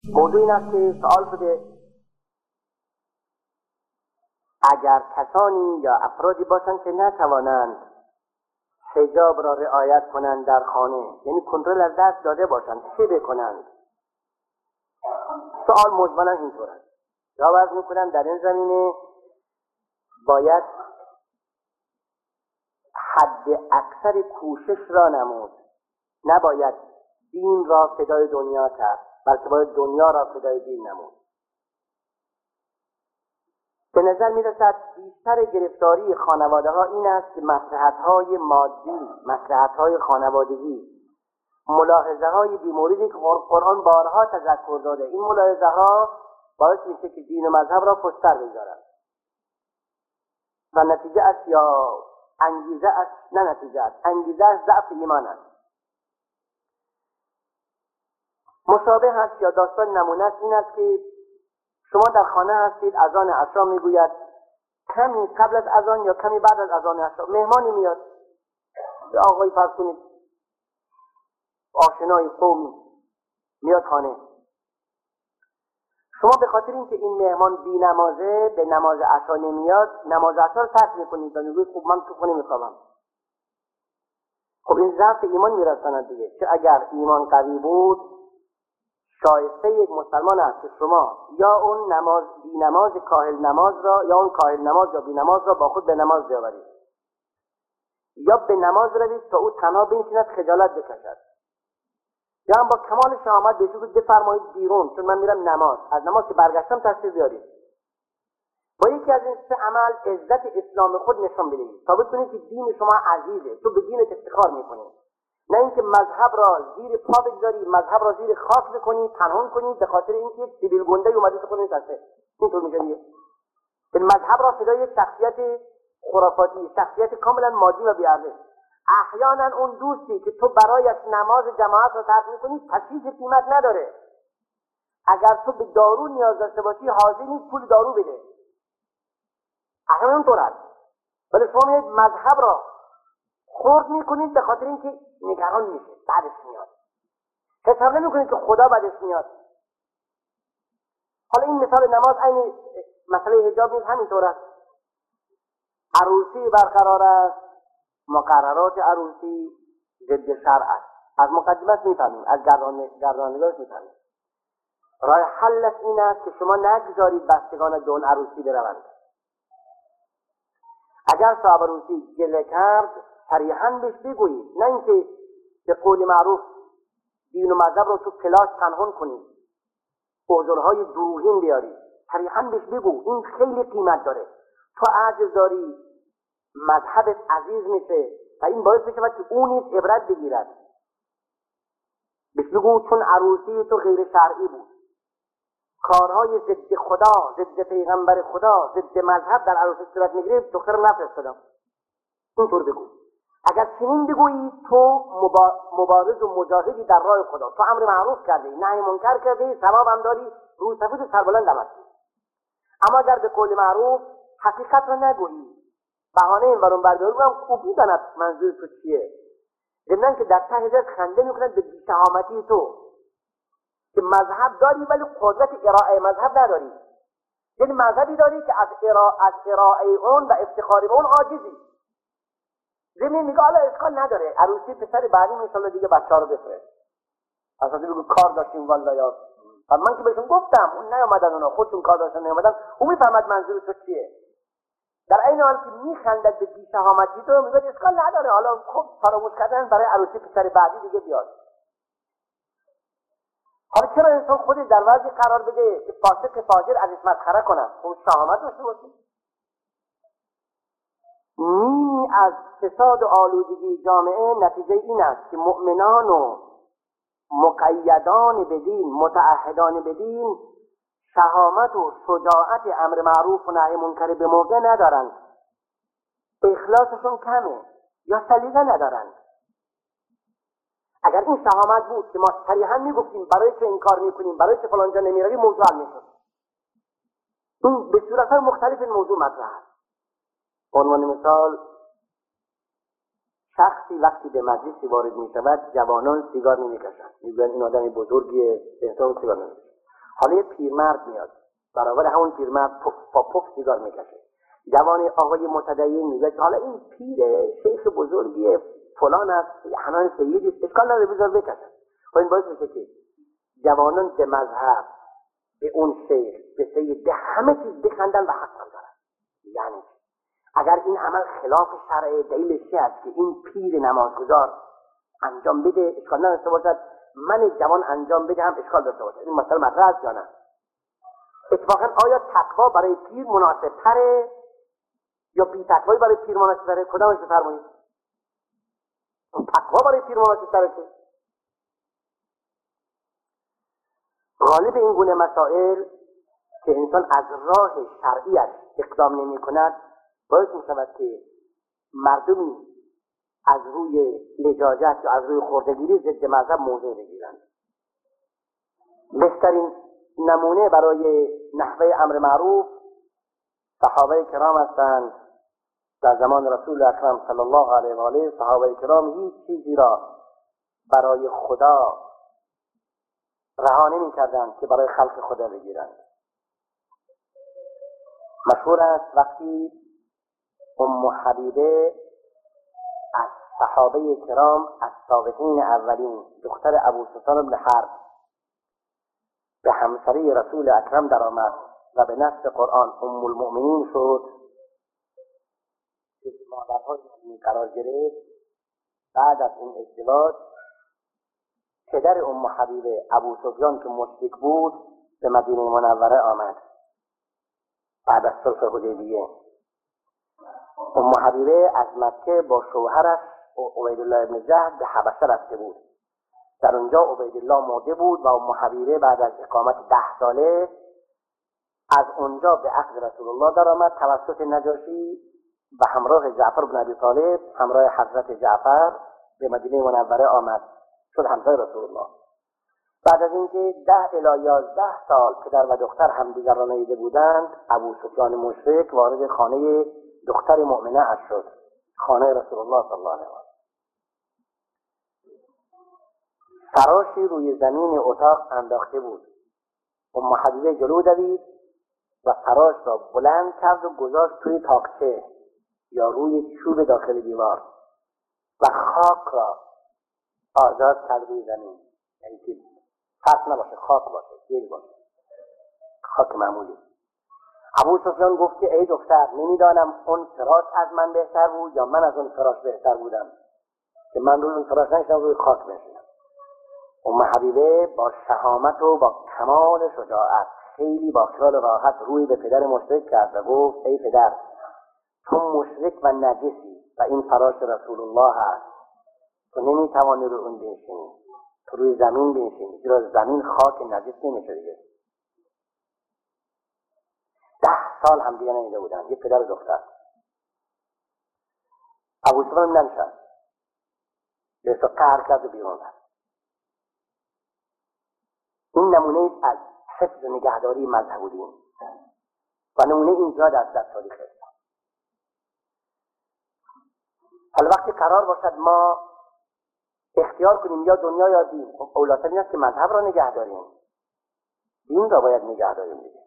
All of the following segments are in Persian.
موضوع این است که سوال شده اگر کسانی یا افرادی باشند که نتوانند حجاب را رعایت کنند در خانه، یعنی کنترل از دست داده باشند، چه بکنند؟ سوال مجملا اینطور است. جواب عرض میکنم در این زمینه باید حد اکثر کوشش را نمود. نباید دین را فدای دنیا کرد، بلکه باید دنیا را فدای دین نمود. به نظر میرسد بیشتر گرفتاری خانواده ها این است که مصلحت های مادی، مصلحت های خانوادگی، ملاحظه های بی‌موردی که قرآن بارها تذکر داده، این ملاحظه ها باعث میشه که دین و مذهب را پشت‌سر بگذارند و نتیجه است یا انگیزه است، نه نتیجه است، انگیزه است ضعف ایمان است. مشابه است یا داستان نمونه است این است که شما در خانه هستید، اذان عشا میگوید، کمی قبل از اذان یا کمی بعد از اذان عشا مهمانی میاد، به آقای فرض کنید آشنای قومی میاد خانه، شما به خاطر اینکه این مهمان بی نمازه به نماز عشا نمیاد، نماز عشا رو ترک میکنید و میگوید خب من تو خونه میخوابم. خب این ضعف ایمان میرساند دیگه. چه اگر ایمان قوی بود، شایسته یک مسلمان است که شما یا اون نماز بی نماز کاهل نماز را یا اون کاهل نماز یا بی نماز را با خود به نماز بیاورید، یا به نماز روید تا او تنها بنشیند خجالت بکشد، یا هم با کمال شهامت بهش بفرمایید بیرون چون من میرم نماز، از نماز که برگشتم تشریف بیارید. با یکی از این سه عمل عزت اسلام خود نشان بدهید، ثابت کنید که دین شما عزیزه، تو به دینت افتخار میکنید، نه اینکه مذهب را زیر پا بگذاری، مذهب را زیر خاک بکنید، پنهان کنید به خاطر اینکه سیبیل گنده اومده تو خونه نشسته. اینطور میشه دیگه. این مذهب را فدای یک شخصیت خرافاتی، شخصیت کاملا مادی و بی‌ارزش. احیانا اون دوستی که تو برایش نماز جماعت را ترک میکنی تشخیص قیمت نداره. اگر تو به دارو نیاز داشته باشی حاضر نیست پول دارو بده. احیانا اونطور است. ولی شما یک مذهب را خورد میکنید به خاطر اینکه نگران میشه، بعدش میاد. حساب نمیکنید که خدا بعدش میاد. حالا این مثال نماز عین مسئله حجاب نیز همینطور است. عروسی برقرار است، مقررات عروسی ضد شرع است. از مقدمت میفهمیم، از گردانندگانش میفهمیم. راه حلش این است که شما نگذارید بستگان دون عروسی بروند. اگر صاحب عروسی گله کرد صریحاً بهش بگویید، نه اینکه به قول معروف دین و مذهب رو تو کلاس پنهان کنید، عذرهای دروغین بیارید. صریحاً بهش بگو این خیلی قیمت داره، تو عجز داری، مذهبت عزیز میشه و این باعث میشه که او نیز عبرت بگیرد. بهش بگو چون عروسی تو غیر شرعی بود، کارهای ضد خدا، ضد پیغمبر خدا، ضد مذهب در عروسی صورت میگیره، دخترم نفرستادم. اینطور بگو. اگر چنین بگویی تو مبارز و مجاهدی در راه خدا، تو امر معروف کردی، نهی منکر کردی، ثواب هم داری، روی سفید سربلند هم هستی. اما اگر به قول معروف حقیقت را نگویی، بهانه این ورون برداری هم خوب میداند منظور تو چیه، ضمن که در ته دلت خنده میکنند به بی‌شهامتی تو که مذهب داری ولی قدرت ارائه مذهب نداری. یعنی مذهبی داری که از ارائه اون و افتخار به اون عاجزی. زمین میگه حالا اشکال نداره، عروسی پسر بعدی انشالله دیگه بچه‌ها رو بفرست. اصلا بگو کار داشتیم والله یا من که بهشون گفتم اون نیومدن، اونا خودشون کار داشتن نیومدن، اون میفهمد منظور تو چیه. در این حال که میخندد به بی‌شهامتی تو میگه اشکال نداره، حالا خوب فراموش کردن برای عروسی پسر بعدی دیگه بیاد. حالا چرا انسان خودش در وضعی قرار بده که فاسق فاجر ازش مسخره کنه؟ اون شهامت داشته باشه. نیمی از فساد و آلودگی جامعه نتیجه این است که مؤمنان و مقیدان بدین، متعهدان بدین، شهامت و شجاعت امر معروف و نهی منکر به موقع ندارند، اخلاصشون کمه یا سلیقه ندارند. اگر این شهامت بود که ما صریحاً میگفتیم برای چه این کار میکنیم، برای چه فلان جا نمیرویم، موضوع حل میشد. این به صورت‌های مختلف این موضوع مطرح است. عنوان مثال، شخصی وقتی به مجلسی وارد میشود جوانان سیگار نمیکشند، میگویند این آدم بزرگیه، به احترام سیگار نمیکشند. حالا یه پیرمرد میاد، برابر همون پیرمرد با پف سیگار میکشه. جوان آقای متدین میگه حالا این پیر شیخ بزرگیه فلان است، حنان سیدی است، اشکال نداره بذار بکشه. خب این باعث میشه که جوانان به مذهب، به اون شیخ، به سید، به همه چیز بخندن و حق دارن. یعنی اگر این عمل خلاف شرع، دلیلش چی است که این پیر نمازگزار انجام بده اشکال نداشته باشد، من جوان انجام بدهم اشکال داشته باشد. این مسئله مطرح است یا نه؟ اتفاقا آیا تقوا برای پیر مناسب تره یا بی تقوایی برای پیر مناسب تره؟ کدامش بفرمایید؟ تقوا برای پیر مناسب تره که غالب این گونه مسائل که انسان از راه شرعیش اقدام نمی کند باعث می شود که مردمی از روی لجاجت یا از روی خردگیری ضد مذهب موضع بگیرند. بهترین نمونه برای نحوه امر معروف صحابه کرام هستند. در زمان رسول اکرم صلی الله علیه و آله صحابه کرام هیچ چیزی را برای خدا رها نمی‌کردند که برای خلق خدا بگیرند. مشهور است وقتی ام حبیبه از صحابه کرام از سابقین اولین، دختر ابو سفیان بن حرب، به همسری رسول اکرم در آمد و به نص قرآن ام المؤمنین شد، که مادرها قرار گرفت. بعد از این ازدواج پدر ام حبیبه ابو سفیان که مشرک بود به مدینه منوره آمد بعد از صلح حدیبیه. ام حبیبه از مکه با شوهرش عبیدالله ابن جهش به حبشه رفته بود. در اونجا عبیدالله مرده بود و ام حبیبه بعد از اقامت 10 ساله از اونجا به عهد رسول الله در آمد توسط نجاشی و همراه جعفر بن ابی طالب، همراه حضرت جعفر به مدینه منوره آمد، شد همسر رسول الله. بعد از اینکه 10 الی 11 سال پدر و دختر همدیگر را ندیده بودند، ابو سفیان مشرک وارد خانه دختر مؤمنه اش شد، خانه رسول الله صلی الله علیه و آله. فراشی روی زمین اتاق انداخته بود. ام حبیبه جلو دوید و فراش را بلند کرد و گذاشت توی تاقچه یا روی چوب داخل دیوار و خاک را آزاد کرد روی زمین. یعنی که فرق نباشه، خاک باشه، گل باشه، خاک معمولی. ابو سفیان گفت که ای دختر، نمیدانم اون فراش از من بهتر بود یا من از اون فراش بهتر بودم که من روی اون فراش نشینم، روی خاک بنشینم. ام حبیبه با شهامت و با کمال شجاعت خیلی با خیال راحت روی به پدر مشرک کرد و گفت ای پدر، تو مشرک و نجسی و این فراش رسول الله هست، تو نمیتوانی روی اون بنشینی، تو روی زمین بنشینی، زیرا زمین خاک نجس نمیشه دیگه. 10 سال هم دیگه ندیده بودن، یه پدر و دختر. ابو سفیان ننشست، دست قهر کرد و بیرون رفت. این نمونه از حفظ و نگهداری مذهب و دین و نمونه اینجا در تاریخ اسلام. حالا وقتی قرار باشد ما اختیار کنیم یا دنیا یا دین، اولاتر این است که مذهب را نگه داریم، دین را باید نگه داریم دیگه.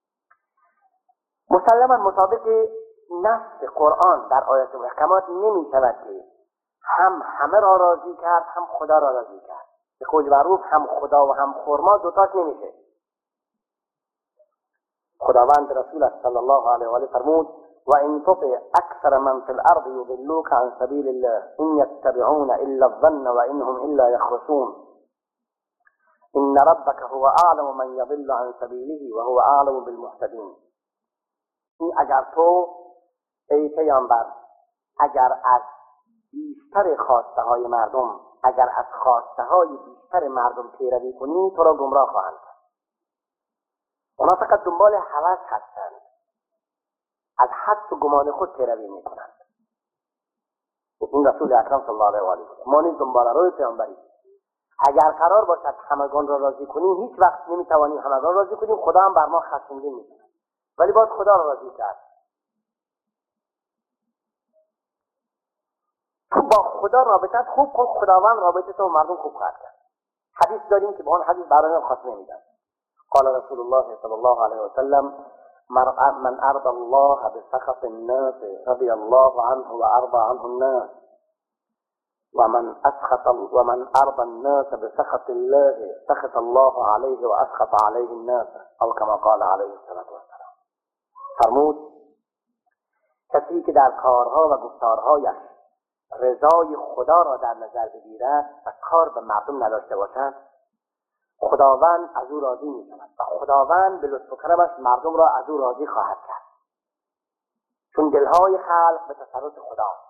مسلما مطابق نص قرآن در آیات محکمات نمی شود که هم همه را راضی کرد هم خدا را راضی کرد. به قول معروف هم خدا و هم خرما دوتاش نمیشه. خداوند رسول صلی الله علیه و آله فرمود و ان تطع اکثر من فی الارض یضلوک عن سبیل الله ان یتبعون الا الظن و انهم الا یخرصون ان ربک هو اعلم من یضل عن سبیله و هو اعلم بالمهتدین. این اگر تو ای پیامبر اگر از بیشتر خواسته های مردم، اگر از خواسته های بیشتر مردم پیروی کنی تو را گمراه خواهند کرد. اونا فقط دنبال هوس هستند، از حدس و گمان خود پیروی میکنند. این رسول اکرم صلی الله علیه و آله ما نیز دنبال روی پیامبری. اگر قرار باشد همگان را راضی کنیم، هیچ وقت نمیتوانیم همگان را راضی کنیم، خدا هم بر ما خشمگین میشه، ولی باید خدا را راضی کرد. تو با خدا رابطت خوب کن، خداوند رابطه تو مردم خوب خواهد کرد. حدیث داریم که با اون حدیث برای خاتمه میدن. قال رسول الله صلى الله عليه وسلم من أرضى الله بسخط الناس رضي الله عنه وأرضى عنه الناس ومن أرضى الناس بسخط الله سخط الله عليه وأسخط عليه الناس او كما قال علیه الصلاة والسلام. فرمود کسی که در کارها و گفتارهایش رضای خدا را در نظر بگیرد و کار به مردم نداشته باشد، خداوند از او راضی می شود و خداوند به لطف و کرمش مردم را از او راضی خواهد کرد، چون دلهای خلق به تصرف خداست.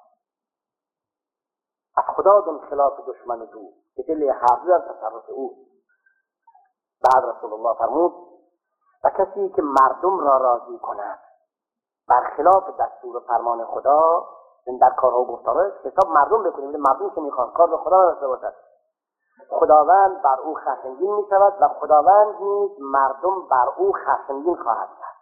از خدا دون خلاف دشمن دو که دل هر دو در تصرف او. بعد رسول الله فرمود و کسی که مردم را راضی کند برخلاف دستور و فرمان خدا، در کارها و گفتارهایش حساب مردم بکنیم، مردم که میخوان کار به خدا داشته باشد، خداوند بر او خشمگین می شود و خداوند نیز مردم بر او خشمگین خواهد کرد.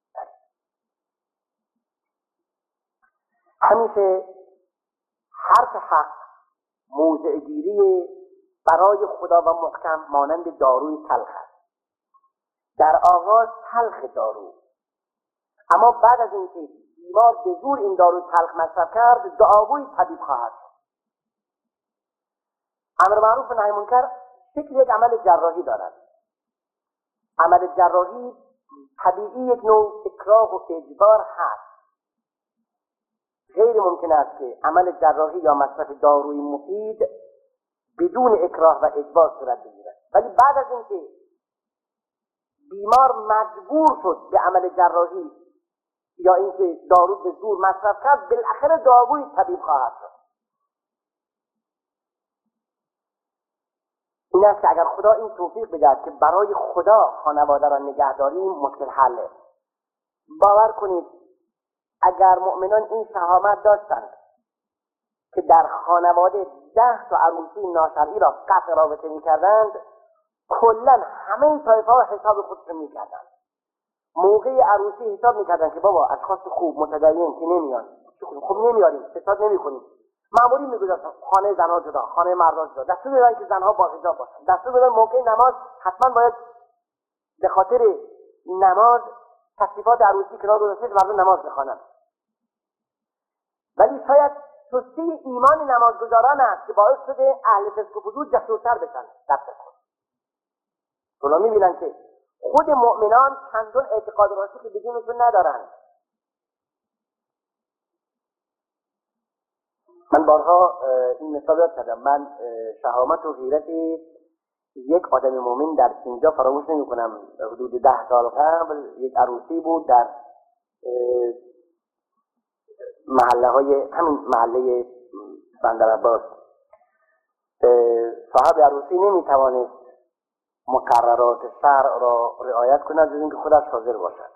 همیشه حرف حق موضع گیری برای خدا و محکم مانند داروی تلخ است. در آغاز تلخ دارو، اما بعد از اینکه بیمار به زور این دارو تلخ مصرف کرد، دعاوی طبیب خواهد شد. امر معروف و نهی منکر شکل یک عمل جراحی دارد. عمل جراحی طبیعی یک نوع اکراه و اجبار هست. غیر ممکن است که عمل جراحی یا مصرف داروی مفید بدون اکراه و اجبار صورت بگیرد، ولی بعد از اینکه بیمار مجبور شد به عمل جراحی یا اینکه دارو به زور مصرف کرد، بالاخره داروی طبیب خواهد شد. این است که اگر خدا این توفیق بدهد که برای خدا خانواده را نگه داریم، مشکل حله. باور کنید اگر مؤمنان این شهامت داشتند که در خانواده 10 تا عروسی ناشرعی را قطع رابطه می‌کردند، کلا همه طایفه ها حساب خودشون می‌کردند. موقع عروسی حساب می‌کردند که بابا اشخاص خوب متدین که نمیان، خوب نمیاریم، فساد نمی‌کنیم. معمولی میگذاشتن خانه زنها جدا، خانه مردها جدا. دستور بدن که زنها با حجاب باشن. دستور بدن موقع نماز حتما باید به خاطر نماز تشریفات عروسی کنار گذاشته مردم نماز بخوانند. ولی شاید سستی ایمان نمازگزاران است که باعث شده اهل فسق و فجور جسورتر بشن. دست کن. اونا میبینن که خود مؤمنان چندان اعتقاد راسخ به دینشون ندارن. من بارها این مثال یاد کردم. من شهامت و غیرت یک آدم مومن در اینجا فراموش نمی کنم. حدود 10 سال قبل یک عروسی بود در محله های همین محله بندرعباس. صاحب عروسی نمی توانست مقررات شرع را رعایت کند جز اینکه خودش حاضر باشد.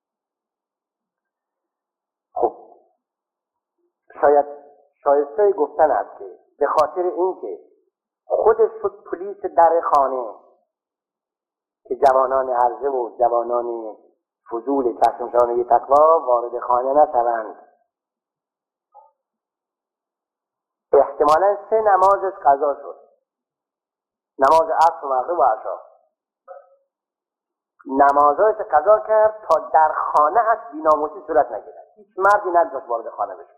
خب شاید شایسته گفتن است که به خاطر اینکه خودش شد پلیس در خانه که جوانان عرضه و جوانان فضول چشمشانه تقوا وارد خانه نشوند، احتمالاً 3 نمازش قضا شد، نماز عصر و مغرب و عشا. نمازهایش قضا کرد تا در خانه اش بی‌ناموسی صورت نگیرد. هیچ مردی نگذاشت وارد خانه بشه.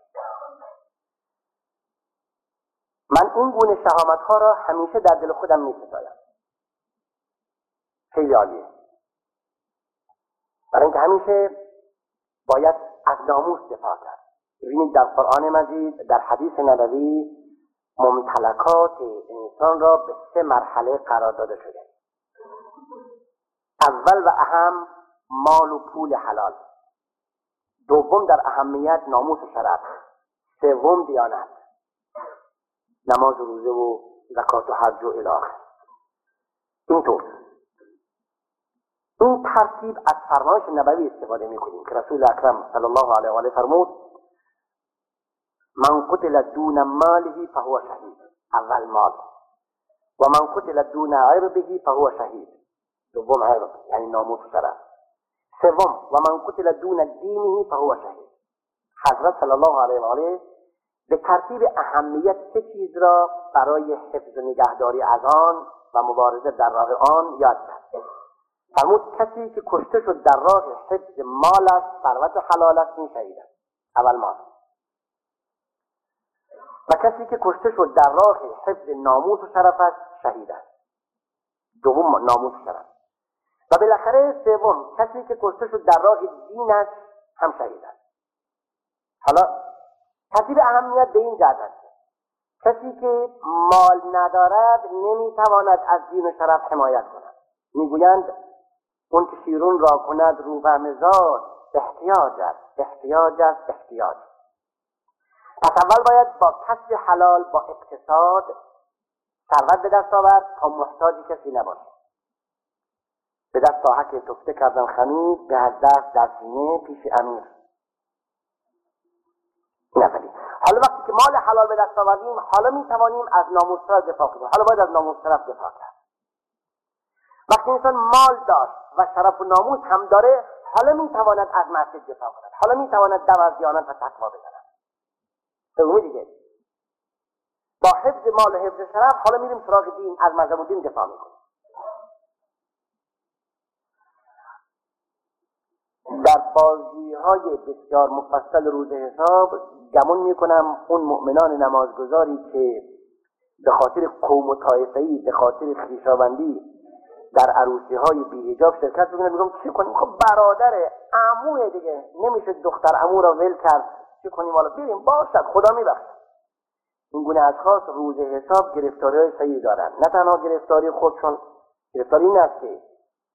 من این گونه شهامت‌ها را همیشه در دل خودم می‌ستایم. خیلی عالیه. برای اینکه همیشه باید از ناموس دفاع کرد. ببینید در قرآن مجید در حدیث نبوی ممتلکات انسان را به 3 مرحله قرار داده شده. اول و اهم مال و پول حلال، دوم در اهمیت ناموس و شرف، سوم دیانت، نماز و روزه و زکات و حج و الی آخر. اینطور این ترتیب از فرمایش نبوی استفاده می‌کنیم که رسول اکرم صلی الله علیه و آله فرمود من قتل دون ماله فهو شهید. اول مال. و من قتل دون عرضه فهو شهید. دوم عرض یعنی ناموس و شرف. سوم و من قتل دون دینه فهو شهید. حضرت صلی الله علیه و آله به ترتیب اهمیت 3 چیز را برای حفظ و نگهداری از آن و مبارزه در راه آن یاد کرد. فرمود کسی که کشته شد در راه حفظ مالش، ثروت حلالش، این شهید است. اول مال. و کسی که کشته شد در راه حفظ ناموس و شرفش شهید است. دوم ناموس و شرف. و بالاخره سوم کسی که کشته شد در راه دینش هم شهید است. حالا ترتیب اهمیت به این جهت است کسی که مال ندارد نمیتواند از دین و شرف حمایت کند. میگویند اون که شیرون را کند روبه زاد، احتیاج است، احتیاج است، احتیاج. پس اول باید با کسب حلال، با اقتصاد ثروت به دست آورد تا محتاج کسی نباشه. به دست ساحک تفته کردن خمیر، به از دست در سینه پیش امیر. نفری. حالا وقتی که مال حلال به دست آوردیم، حالا میتوانیم از ناموس شرف دفاع کنیم. حالا باید از ناموس شرف دفاع کرد. وقتی انسان مال داشت و شرف و ناموس هم داره، حالا میتواند از معصیت دفاع کند. حالا میتواند دم از دیانت و تقوا بزند. دومی دیگه با حفظ مال و حفظ شرف حالا میریم سراغ دین، از مذهب و دین دفاع میکنیم. در بازی‌های بسیار مفصل روز حساب گمان میکنم اون مؤمنان نمازگزاری که به خاطر قوم و طایفه‌ای، به خاطر خویشاوندی در عروسی‌های بی‌حجاب شرکت بکنن، میگم چی کنیم؟ خب برادر عموه دیگه، نمیشه دختر عمو را ول کرد، چی کنیم؟ حالا بریم باشد، خدا میبخشه. این گونه اشخاص روز حساب گرفتاری‌های صحیح دارن. نه تنها گرفتاری خودشون، گرفتاری این است که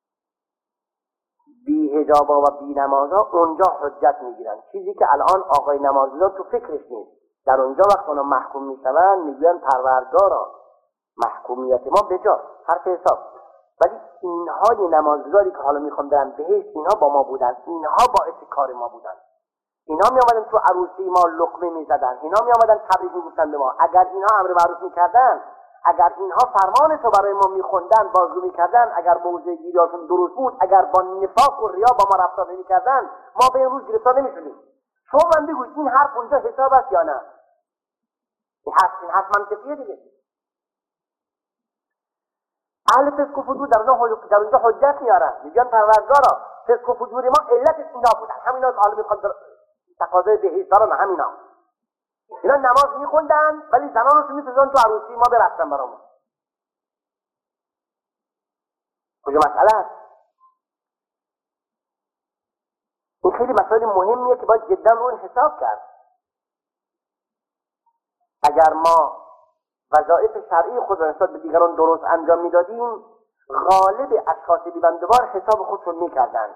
بی‌حجابا و بی‌نمازا اونجا حجت میگیرن، چیزی که الان آقای نمازگزار تو فکرش نیست. در اونجا وقت اونا محکوم میشون میگن پروردگارا محکومیت ما بجا، حرف حساب. ولی اینهای نمازگزاری که حالا میخوام برن بهشت، اینها با ما بودن، اینها باعث کار ما بودن، اینها می آمدن تو عروسی ما لقمه میزدن، اینها می آمدن تبریک میگفتن به ما. اگر اینها امر معروف میکردن، اگر اینها فرمان تو برای ما میخوندن، بازگو میکردن، اگر موضع گیریاشون درست بود، اگر با نفاق و ریا با ما رفتار نمیکردن، ما به امروز گرفتار نمیشدیم. شما من بگوید این حرف اونجا حساب است یا نه؟ این حرف منطقیه دیگه. اهل فسق و فجور در اونجا حجت میارن، میگن پروردگارا فسق و فجور ما علتش اینا بودن، همینا که حالا میخواد تقاضای بهشت دارن، همینا. اینا نماز میخوندن ولی زنانشون میسازن تو عروسی ما برفتن برامون. کجا مسئله است؟ این خیلی مسائل مهمیه که باید جدا رو این حساب کرد. اگر ما وظایف شرعی خود را نسبت به دیگران درست انجام میدادیم، غالب اشخاص بی‌بندوبار حساب خودشون میکردند.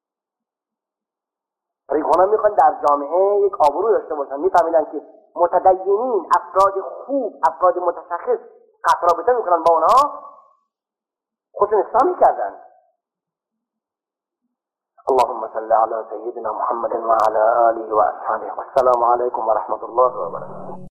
ریخونا میخوان در جامعه یک آبرو داشته باشن، میفهمیدن که متدینین، افراد خوب، افراد متشخص قطع رابطه میکنن با اونها، خودشون اصلاح میکردن. اللهم صل على سيدنا محمد وعلى آله وأصحابه والسلام عليكم ورحمة الله وبركاته.